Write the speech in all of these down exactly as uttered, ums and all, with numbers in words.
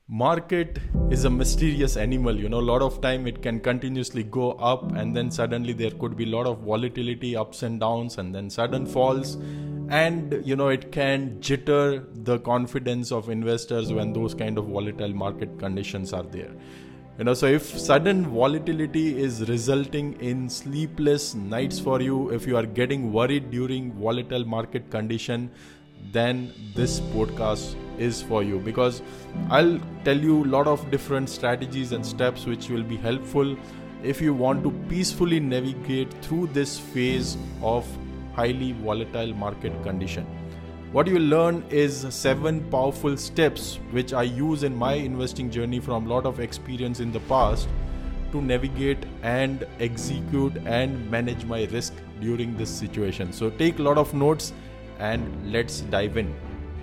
Market is a mysterious animal. You know, a lot of time it can continuously go up, and then suddenly there could be a lot of volatility, ups and downs, and then sudden falls. And you know, it can jitter the confidence of investors when those kind of volatile market conditions are there. You know, so if sudden volatility is resulting in sleepless nights for you, if you are getting worried during volatile market condition, then this podcast is for you, because I'll tell you a lot of different strategies and steps which will be helpful if you want to peacefully navigate through this phase of highly volatile market condition. What you will learn is seven powerful steps which I use in my investing journey from a lot of experience in the past to navigate and execute and manage my risk during this situation. So take a lot of notes and let's dive in.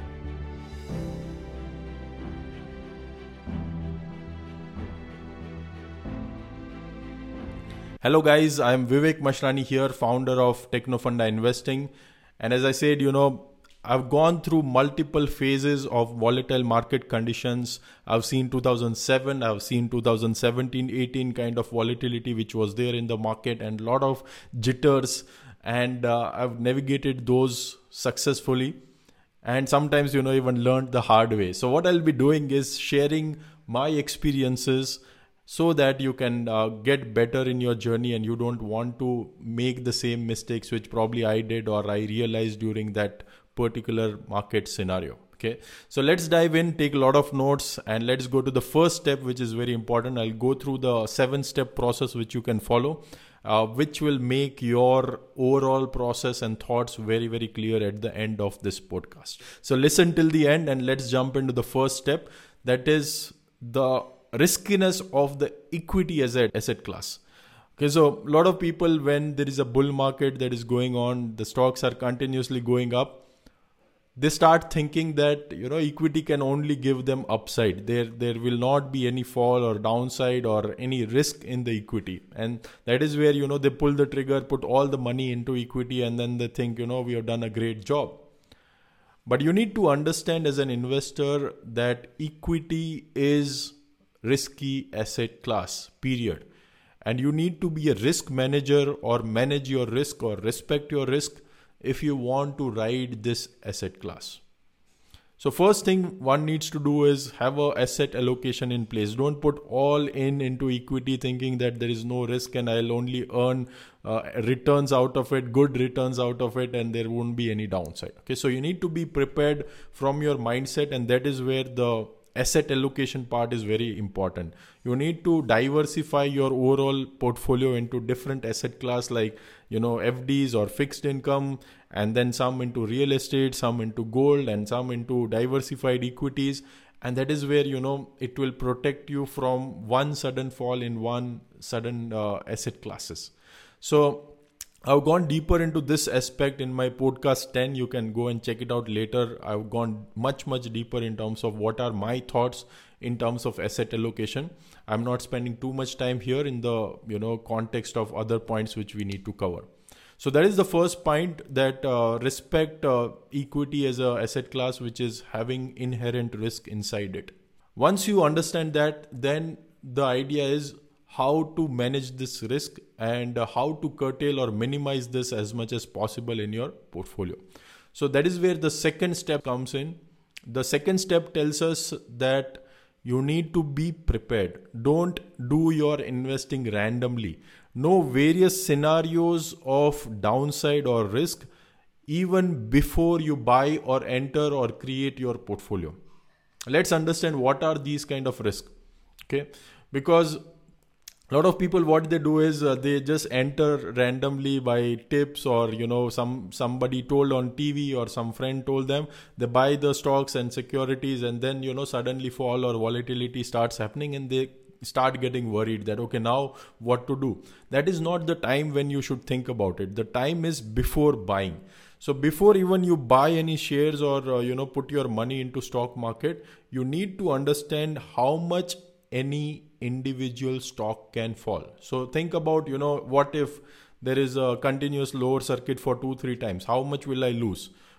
Hello guys, I am Vivek Mashrani here, founder of Technofunda Investing. And as I said, you know, I've gone through multiple phases of volatile market conditions. I've seen two thousand seven, I've seen two thousand seventeen, eighteen kind of volatility which was there in the market and a lot of jitters. And uh, I've navigated those successfully. And sometimes, you know, even learned the hard way. So what I'll be doing is sharing my experiences so that you can uh, get better in your journey and you don't want to make the same mistakes which probably I did or I realized during that particular market scenario. Okay, so let's dive in, take a lot of notes, and let's go to the first step, which is very important. I'll go through the seven step process which you can follow, uh, which will make your overall process and thoughts very, very clear at the end of this podcast. So listen till the end and let's jump into the first step. That is the riskiness of the equity as an asset class. Okay, so a lot of people, when there is a bull market that is going on, the stocks are continuously going up, they start thinking that, you know, equity can only give them upside. There, there will not be any fall or downside or any risk in the equity. And that is where, you know, they pull the trigger, put all the money into equity, and then they think, you know, we have done a great job. But you need to understand as an investor that equity is risky asset class, period. And you need to be a risk manager or manage your risk or respect your risk if you want to ride this asset class. So first thing one needs to do is have a asset allocation in place. Don't put all in into equity thinking that there is no risk and I'll only earn uh, returns out of it, good returns out of it, and there won't be any downside. Okay, so you need to be prepared from your mindset, and that is where the asset allocation part is very important. You need to diversify your overall portfolio into different asset class, like, you know, F Ds or fixed income, and then some into real estate, some into gold, and some into diversified equities. And that is where, you know, it will protect you from one sudden fall in one sudden uh, asset classes. So I've gone deeper into this aspect in my podcast ten. You can go and check it out later. I've gone much, much deeper in terms of what are my thoughts in terms of asset allocation. I'm not spending too much time here in the, you know, context of other points which we need to cover. So that is the first point, that uh, respect uh, equity as a asset class which is having inherent risk inside it. Once you understand that, then the idea is how to manage this risk and how to curtail or minimize this as much as possible in your portfolio. So that is where the second step comes in. The second step tells us that you need to be prepared. Don't do your investing randomly. Know various scenarios of downside or risk even before you buy or enter or create your portfolio. Let's understand what are these kind of risks. Okay, because a lot of people, what they do is uh, they just enter randomly by tips, or, you know, some somebody told on T V or some friend told them. They buy the stocks and securities, and then, you know, suddenly fall or volatility starts happening, and they start getting worried that, okay, now what to do? That is not the time when you should think about it. The time is before buying. So before even you buy any shares or, uh, you know, put your money into stock market, you need to understand how much any individual stock can fall. So think about, you know, what if there is a continuous lower circuit for two, three times? How much will I lose?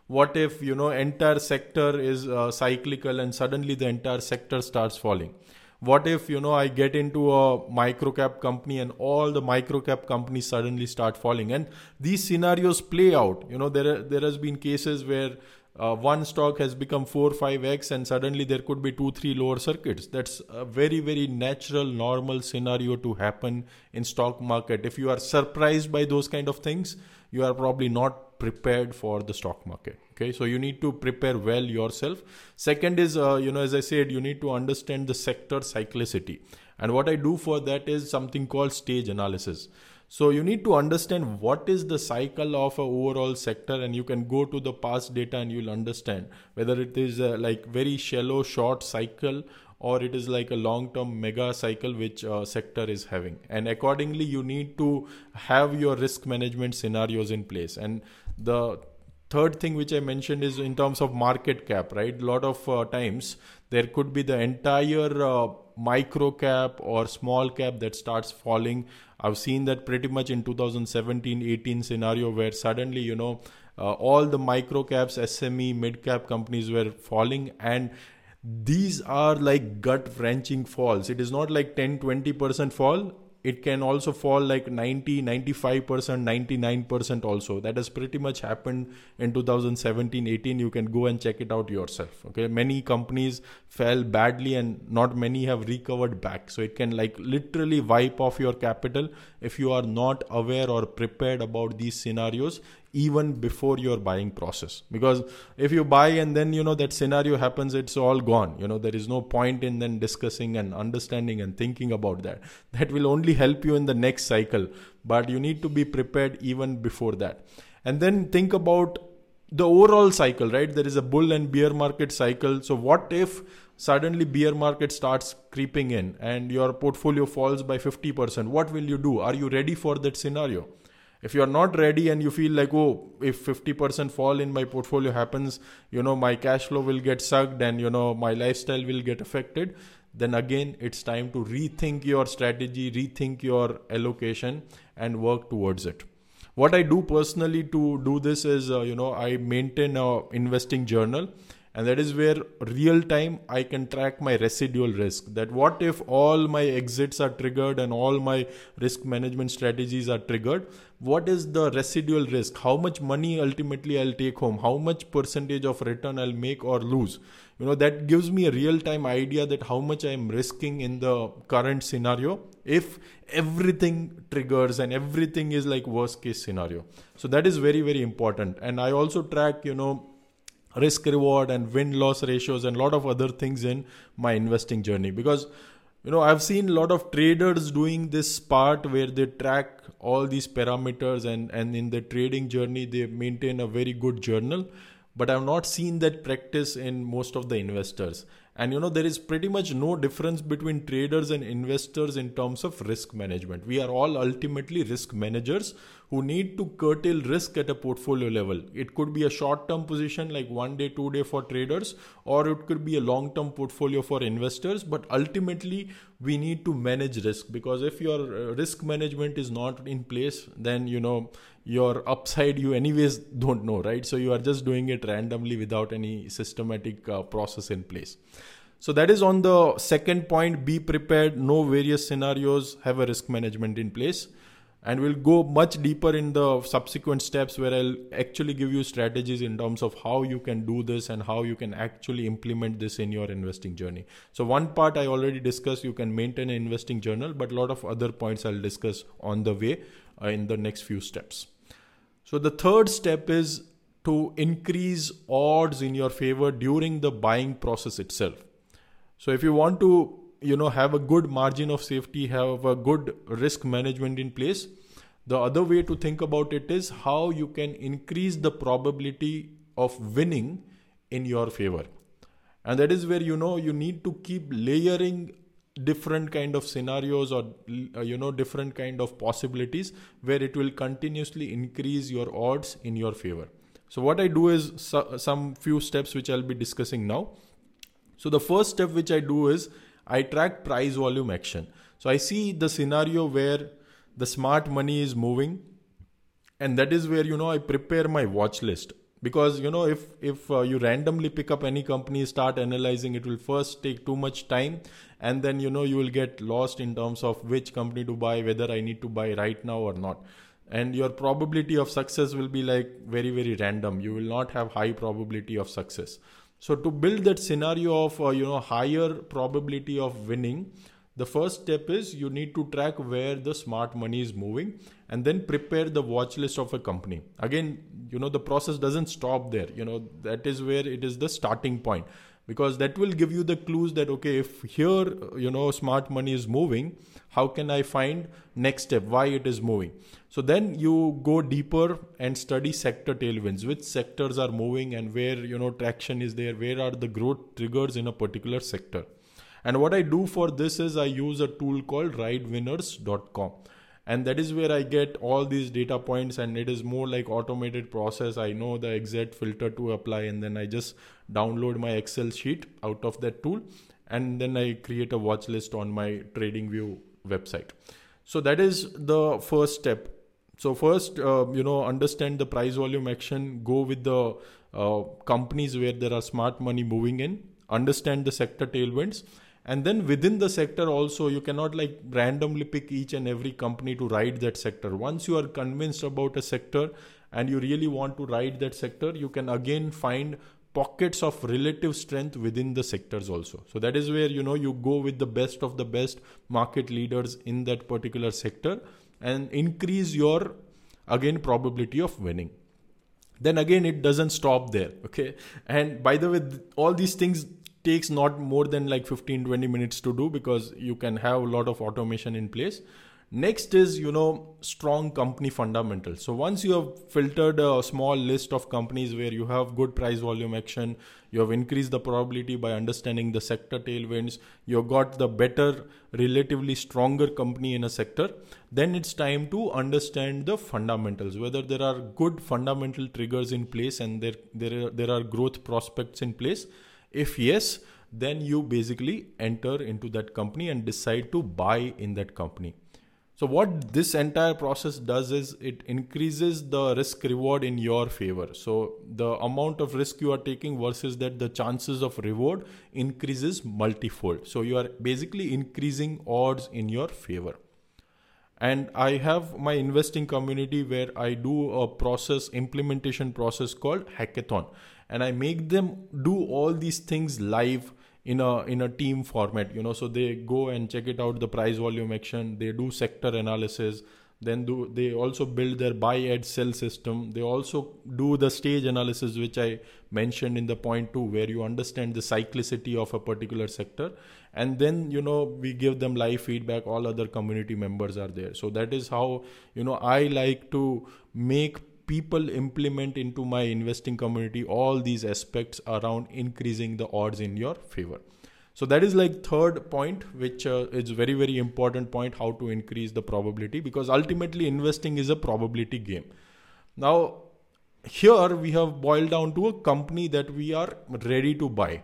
What if, you know, entire sector is uh, cyclical and suddenly the entire sector starts falling? What if, you know, I get into a micro cap company and all the micro cap companies suddenly start falling? And these scenarios play out. You know, there there has been cases where uh, one stock has become four, five x and suddenly there could be two, three lower circuits. That's a very, very natural, normal scenario to happen in stock market. If you are surprised by those kind of things, you are probably not prepared for the stock market. Okay, so you need to prepare well yourself. Second is, uh, you know, as I said, you need to understand the sector cyclicity. And what I do for that is something called stage analysis. So you need to understand what is the cycle of an overall sector, and you can go to the past data and you'll understand whether it is a, like very shallow short cycle, or it is like a long-term mega cycle which uh, sector is having. And accordingly, you need to have your risk management scenarios in place. And the third thing which I mentioned is in terms of market cap, right? A lot of uh, times there could be the entire uh, micro cap or small cap that starts falling. I've seen that pretty much in two thousand seventeen eighteen scenario where suddenly, you know, uh, all the micro caps, S M E, mid cap companies were falling, and these are like gut wrenching falls. It is not like ten, twenty percent fall. It can also fall like ninety, ninety-five percent, ninety-nine percent also. That has pretty much happened in two thousand seventeen eighteen. You can go and check it out yourself. Okay, many companies fell badly and not many have recovered back. So it can like literally wipe off your capital if you are not aware or prepared about these scenarios even before your buying process. Because if you buy and then, you know, that scenario happens, it's all gone. You know, there is no point in then discussing and understanding and thinking about that. That will only help you in the next cycle, but you need to be prepared even before that. And then think about the overall cycle, right? There is a bull and bear market cycle. So what if suddenly bear market starts creeping in and your portfolio falls by fifty percent? What will you do? Are you ready for that scenario? If you are not ready and you feel like, oh, if fifty percent fall in my portfolio happens, you know, my cash flow will get sucked and, you know, my lifestyle will get affected, then again, it's time to rethink your strategy, rethink your allocation and work towards it. What I do personally to do this is, uh, you know, I maintain a investing journal. And that is where real time I can track my residual risk. That what if all my exits are triggered and all my risk management strategies are triggered? What is the residual risk? How much money ultimately I'll take home? How much percentage of return I'll make or lose? You know, that gives me a real time idea that how much I'm risking in the current scenario if everything triggers and everything is like worst case scenario. So that is very, very important. And I also track, you know, risk reward and win loss ratios and a lot of other things in my investing journey, because you know I've seen a lot of traders doing this part where they track all these parameters and and in the trading journey they maintain a very good journal, but I've not seen that practice in most of the investors. And you know there is pretty much no difference between traders and investors in terms of risk management. We are all ultimately risk managers who need to curtail risk at a portfolio level. It could be a short-term position like one day, two day for traders, or it could be a long-term portfolio for investors. But ultimately, we need to manage risk, because if your risk management is not in place, then you know your upside you anyways don't know, right? So you are just doing it randomly without any systematic uh, process in place. So that is on the second point. Be prepared, know various scenarios, have a risk management in place. And we'll go much deeper in the subsequent steps where I'll actually give you strategies in terms of how you can do this and how you can actually implement this in your investing journey. So one part I already discussed, you can maintain an investing journal, but a lot of other points I'll discuss on the way uh, in the next few steps. So the third step is to increase odds in your favor during the buying process itself. So if you want to you know, have a good margin of safety, have a good risk management in place, the other way to think about it is how you can increase the probability of winning in your favor. And that is where, you know, you need to keep layering different kind of scenarios or, you know, different kind of possibilities where it will continuously increase your odds in your favor. So what I do is so, some few steps which I'll be discussing now. So the first step which I do is I track price volume action. So I see the scenario where the smart money is moving, and that is where, you know, I prepare my watch list. Because, you know, if, if uh, you randomly pick up any company, start analyzing, it will first take too much time. And then, you know, you will get lost in terms of which company to buy, whether I need to buy right now or not. And your probability of success will be like very, very random. You will not have high probability of success. So to build that scenario of, uh, you know, higher probability of winning, the first step is you need to track where the smart money is moving and then prepare the watch list of a company. Again, you know, the process doesn't stop there. You know, that is where it is the starting point, because that will give you the clues that, okay, if here, you know, smart money is moving, how can I find next step, why it is moving? So then you go deeper and study sector tailwinds, which sectors are moving and where, you know, traction is there, where are the growth triggers in a particular sector. And what I do for this is I use a tool called ride winners dot com. And that is where I get all these data points, and it is more like automated process. I know the exact filter to apply, and then I just download my Excel sheet out of that tool. And then I create a watch list on my TradingView website. So that is the first step. So first, uh, you know, understand the price volume action, go with the uh, companies where there are smart money moving in, understand the sector tailwinds. And then within the sector also, you cannot like randomly pick each and every company to ride that sector. Once you are convinced about a sector and you really want to ride that sector, you can again find pockets of relative strength within the sectors also. So that is where, you know, you go with the best of the best market leaders in that particular sector and increase your, again, probability of winning. Then again, it doesn't stop there. Okay. And by the way, all these things takes not more than like fifteen to twenty minutes to do, because you can have a lot of automation in place. Next is, you know, strong company fundamentals. So once you have filtered a small list of companies where you have good price volume action, you have increased the probability by understanding the sector tailwinds, you have got the better, relatively stronger company in a sector, then it's time to understand the fundamentals, whether there are good fundamental triggers in place and there, there, are, there are growth prospects in place. If yes, then you basically enter into that company and decide to buy in that company. So what this entire process does is it increases the risk reward in your favor. So the amount of risk you are taking versus that the chances of reward increases multifold. So you are basically increasing odds in your favor. And I have my investing community where I do a process, implementation process called hackathon. And I make them do all these things live in a in a team format, you know, so they go and check it out, the price volume action, they do sector analysis, then do they also build their buy, add, sell system. They also do the stage analysis, which I mentioned in the point two, where you understand the cyclicity of a particular sector. And then, you know, we give them live feedback. All other community members are there. So that is how, you know, I like to make people implement into my investing community all these aspects around increasing the odds in your favor. So that is like third point, which uh, is very, very important point, how to increase the probability, because ultimately investing is a probability game. Now, here we have boiled down to a company that we are ready to buy.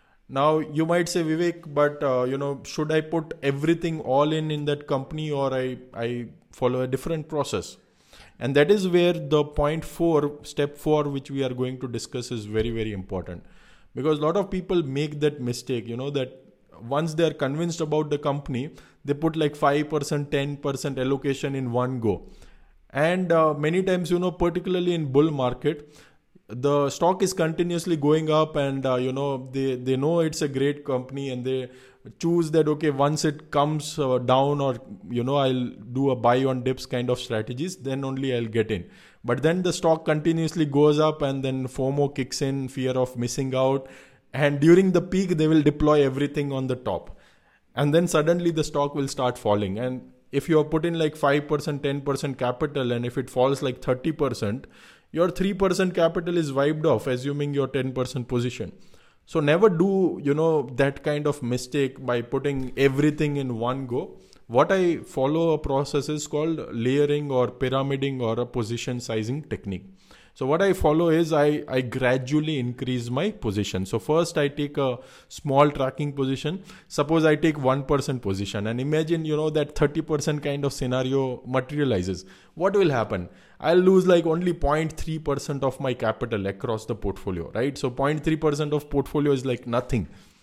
Now you might say, Vivek, but uh, you know, should I put everything all in in that company, or I, I follow a different process? And that is where the point four, step four, which we are going to discuss, is very, very important. Because a lot of people make that mistake, you know, that once they are convinced about the company, they put like five percent, ten percent allocation in one go. And uh, many times, you know, particularly in bull market, the stock is continuously going up and, uh, you know, they, they know it's a great company and they choose that, okay, once it comes uh, down, or, you know, I'll do a buy on dips kind of strategies, then only I'll get in. But then the stock continuously goes up and then FOMO kicks in, fear of missing out. And during the peak, they will deploy everything on the top. And then suddenly the stock will start falling. And if you have put in like five percent, ten percent capital, and if it falls like thirty percent, your three percent capital is wiped off, assuming your ten percent position. So never do, you know, that kind of mistake by putting everything in one go. What I follow a process is called layering or pyramiding or a position sizing technique. So what I follow is I, I gradually increase my position. So first I take a small tracking position. Suppose I take one percent position, and imagine, you know, that thirty percent kind of scenario materializes. What will happen? I'll lose like only zero point three percent of my capital across the portfolio, right? So zero point three percent of portfolio is like nothing.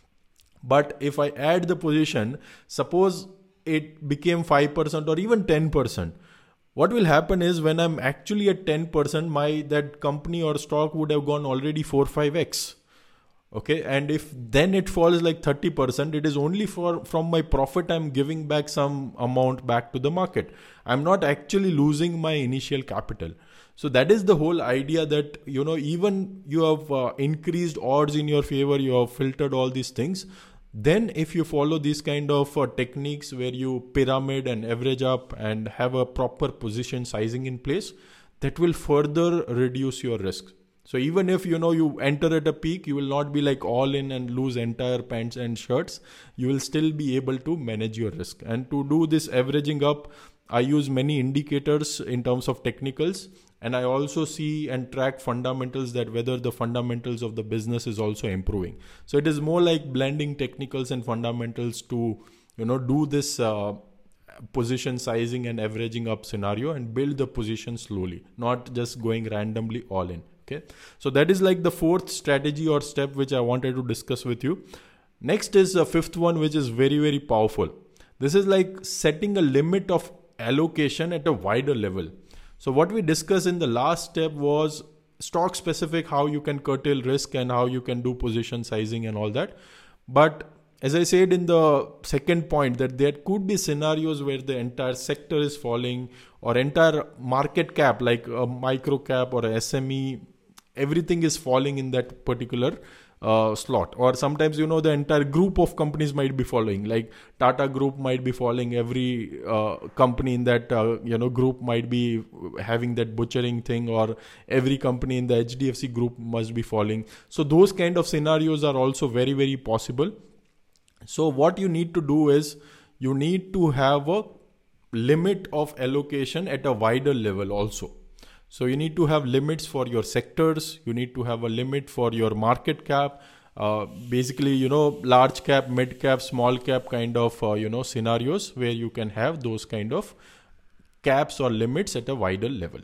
But if I add the position, suppose it became five percent or even ten percent. What will happen is when I'm actually at ten percent, my that company or stock would have gone already four, five x. Okay. And if then it falls like thirty percent, it is only for from my profit I'm giving back some amount back to the market. I'm not actually losing my initial capital. So that is the whole idea that, you know, even you have uh, increased odds in your favor, you have filtered all these things. Then if you follow these kind of uh, techniques where you pyramid and average up and have a proper position sizing in place, that will further reduce your risk. So even if, you know, you enter at a peak, you will not be like all in and lose entire pants and shirts. You will still be able to manage your risk. And to do this averaging up, I use many indicators in terms of technicals. And I also see and track fundamentals, that whether the fundamentals of the business is also improving. So it is more like blending technicals and fundamentals to, you know, do this uh, position sizing and averaging up scenario and build the position slowly, not just going randomly all in. Okay. So that is like the fourth strategy or step which I wanted to discuss with you. Next is the fifth one, which is very, very powerful. This is like setting a limit of allocation at a wider level. So what we discussed in the last step was stock specific, how you can curtail risk and how you can do position sizing and all that. But as I said in the second point, that there could be scenarios where the entire sector is falling or entire market cap, like a micro cap or a S M E, everything is falling in that particular Uh, slot. Or sometimes, you know, the entire group of companies might be following, like Tata Group might be following, every uh, company in that uh, you know group might be having that butchering thing, or every company in the H D F C group must be following. So those kind of scenarios are also very, very possible. So what you need to do is you need to have a limit of allocation at a wider level also. So you need to have limits for your sectors. You need to have a limit for your market cap. Uh, basically, you know, large cap, mid cap, small cap kind of, uh, you know, scenarios where you can have those kind of caps or limits at a wider level.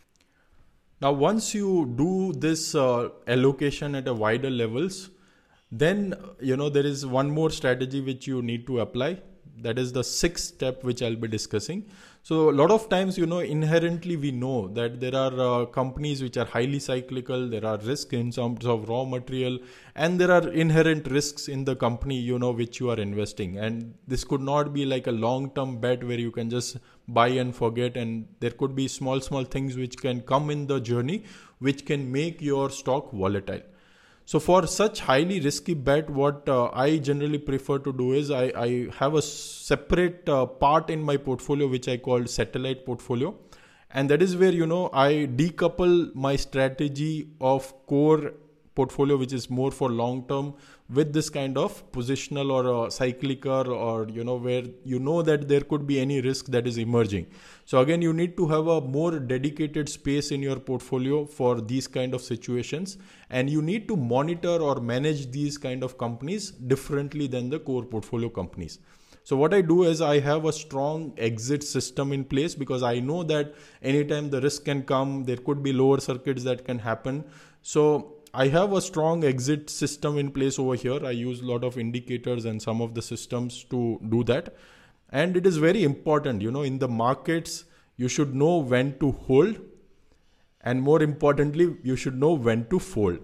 Now, once you do this uh, allocation at a wider levels, then, you know, there is one more strategy which you need to apply. That is the sixth step, which I'll be discussing. So a lot of times, you know, inherently we know that there are uh, companies which are highly cyclical. There are risks in terms of raw material, and there are inherent risks in the company, you know, which you are investing. And this could not be like a long-term bet where you can just buy and forget. And there could be small, small things which can come in the journey, which can make your stock volatile. So for such highly risky bet, what uh, I generally prefer to do is I, I have a separate uh, part in my portfolio, which I call satellite portfolio. And that is where, you know, I decouple my strategy of core portfolio, which is more for long term, with this kind of positional or uh, cyclical, or, you know, where you know that there could be any risk that is emerging. So again, you need to have a more dedicated space in your portfolio for these kind of situations, and you need to monitor or manage these kind of companies differently than the core portfolio companies. So what I do is I have a strong exit system in place, because I know that anytime the risk can come, there could be lower circuits that can happen. So I have a strong exit system in place over here. I use a lot of indicators and some of the systems to do that. And it is very important, you know, in the markets, you should know when to hold, and more importantly, you should know when to fold.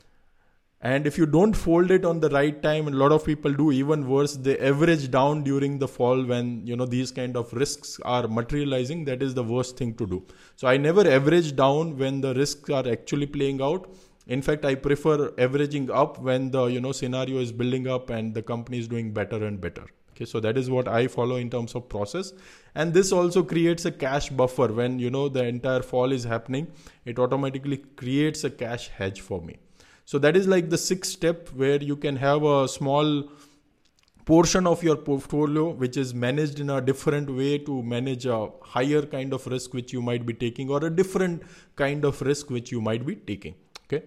And if you don't fold it on the right time, and a lot of people do even worse, they average down during the fall when, you know, these kind of risks are materializing. That is the worst thing to do. So I never average down when the risks are actually playing out. In fact, I prefer averaging up when the, you know, scenario is building up and the company is doing better and better. Okay, so that is what I follow in terms of process. And this also creates a cash buffer. When, you know, the entire fall is happening, it automatically creates a cash hedge for me. So that is like the sixth step, where you can have a small portion of your portfolio which is managed in a different way to manage a higher kind of risk which you might be taking, or a different kind of risk which you might be taking. Okay.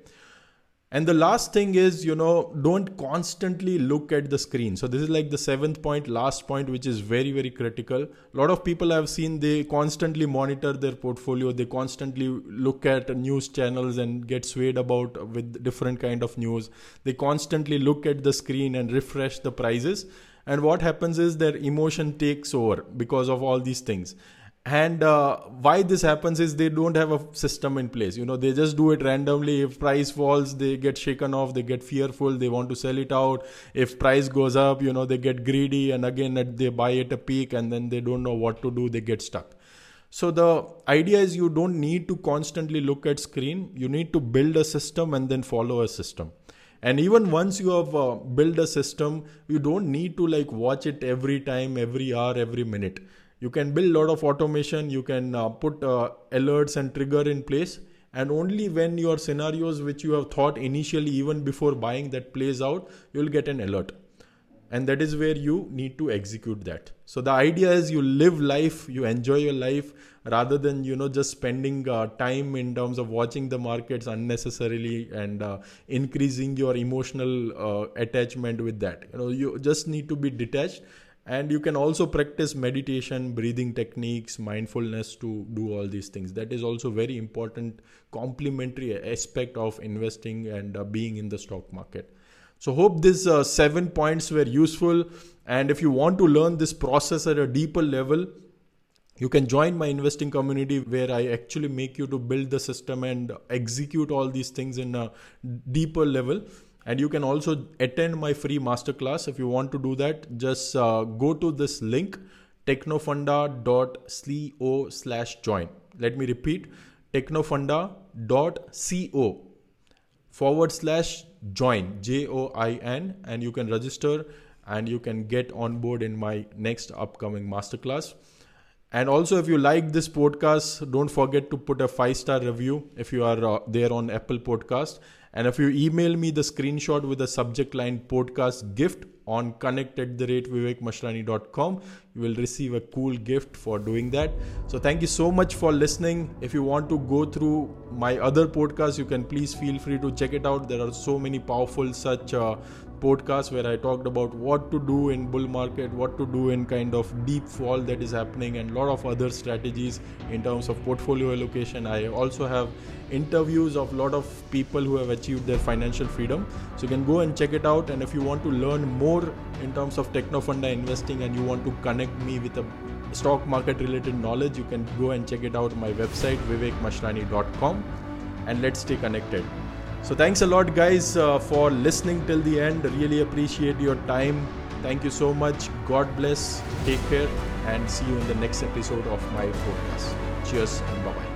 And the last thing is, you know, don't constantly look at the screen. So this is like the seventh point, last point, which is very, very critical. A lot of people I've seen, they constantly monitor their portfolio. They constantly look at news channels and get swayed about with different kind of news. They constantly look at the screen and refresh the prices. And what happens is their emotion takes over because of all these things. And uh, why this happens is they don't have a system in place. You know, they just do it randomly. If price falls, they get shaken off, they get fearful, they want to sell it out. If price goes up, you know, they get greedy, and again they buy at a peak, and then they don't know what to do, they get stuck. So the idea is you don't need to constantly look at screen. You need to build a system and then follow a system. And even once you have uh, built a system, you don't need to like watch it every time, every hour, every minute. You can build a lot of automation. You can uh, put uh, alerts and trigger in place. And only when your scenarios which you have thought initially, even before buying, that plays out, you'll get an alert. And that is where you need to execute that. So the idea is you live life, you enjoy your life, rather than, you know, just spending uh, time in terms of watching the markets unnecessarily and uh, increasing your emotional uh, attachment with that. You know, you just need to be detached. And you can also practice meditation, breathing techniques, mindfulness to do all these things. That is also very important complementary aspect of investing and uh, being in the stock market. So hope these uh, seven points were useful. And if you want to learn this process at a deeper level, you can join my investing community, where I actually make you to build the system and execute all these things in a deeper level. And you can also attend my free masterclass. If you want to do that, just uh, go to this link, technofunda dot co slash join. Let me repeat, technofunda dot co forward slash join, J O I N, and you can register and you can get on board in my next upcoming masterclass. And also, if you like this podcast, don't forget to put a five-star review if you are uh, there on Apple Podcast. And if you email me the screenshot with the subject line podcast gift on connect at the rate vivek mashrani dot com, you will receive a cool gift for doing that. So thank you so much for listening. If you want to go through my other podcasts, you can please feel free to check it out. There are so many powerful such uh, podcasts where I talked about what to do in bull market, what to do in kind of deep fall that is happening, and a lot of other strategies in terms of portfolio allocation. I also have interviews of a lot of people who have achieved their financial freedom. So you can go and check it out. And if you want to learn more in terms of Technofunda investing and you want to connect me with a stock market related knowledge, you can go and check it out on my website, vivek mashrani dot com, and let's stay connected. So thanks a lot, guys, uh, for listening till the end. Really appreciate your time. Thank you so much. God bless. Take care and see you in the next episode of my podcast. Cheers and bye-bye.